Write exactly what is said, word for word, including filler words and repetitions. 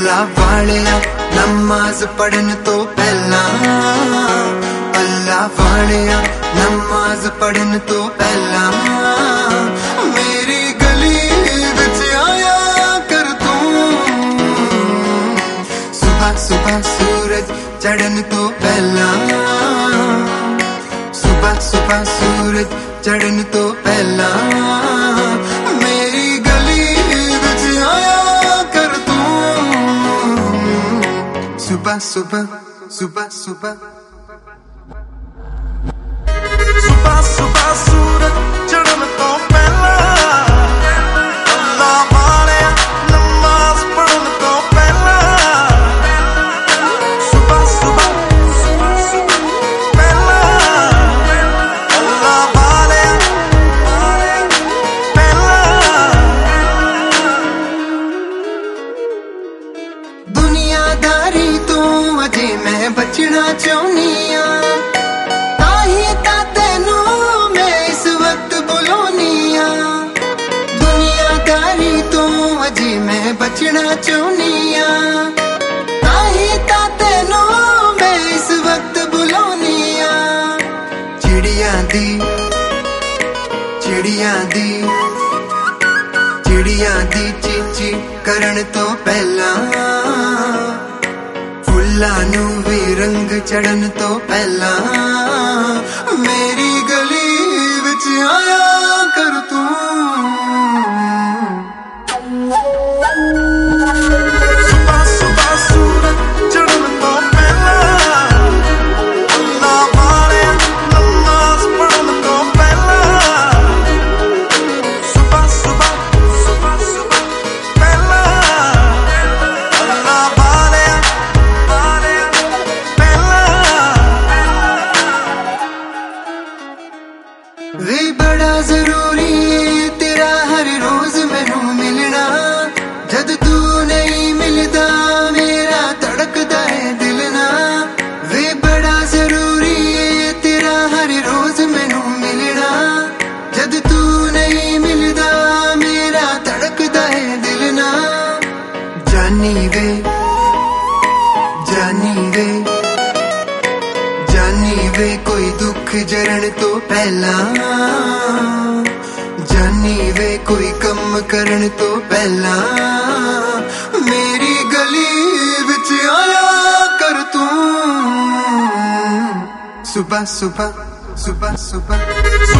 अल्लाह वालिया नमाज पढ़न तो पहला, अल्लाह वालिया नमाज पढ़न तो पहला मेरी गली विच आया कर तू। सुबह सुबह सूरज चढ़न तो पहला, सुबह सुबह सूरज चढ़न तो पहला मेरी गली विच आया कर तू। सुबह सुबह सुबह सुबह सुबह सुबह सूरज चढ़न तो पहला, अल्लाह वालिया नमाज पढ़न तो पहला। सुबह सुबह सुबह सुबह पहला, अल्लाह वालिया पहला। दुनियादारी तो अजे मैं बचना चाहनी आ, ताही ता तेनू मैं इस वक्त बुलानी आ। दुनियादारी तो अजे मैं बचना चाहनी आ, ताही ता तेनू मैं इस वक्त बुलानी आ। चिड़िया दी चिड़िया दी चिड़िया दी चीची करन तो पहला, फुल्लां नू भी रंग चढ़न तो पहला मेरी गली विच आया कर तू। सुबह सुबह सूरज चढ़न तो पहला, अल्लाह वालिया नमाज पढ़न तो पहला। सुबह सुबह सुबह सुबह पहला, अल्लाह वालिया वालिया पहला। वे बड़ा जरूरी है तेरा हर रोज मैनू मिलना, जद तू नहीं मिलदा मेरा धड़कदा है दिल ना। वे बड़ा जरूरी है तेरा हर रोज मैनू मिलना, जद तू नहीं मिलदा मेरा धड़कदा है दिल ना। जानी वे जानी वे जानी वे कोई दुख जरण तो पहला, जानी वे कोई कम करन तो पहला मेरी गली विच आया कर तू। सुबह सुबह सुबह सुबह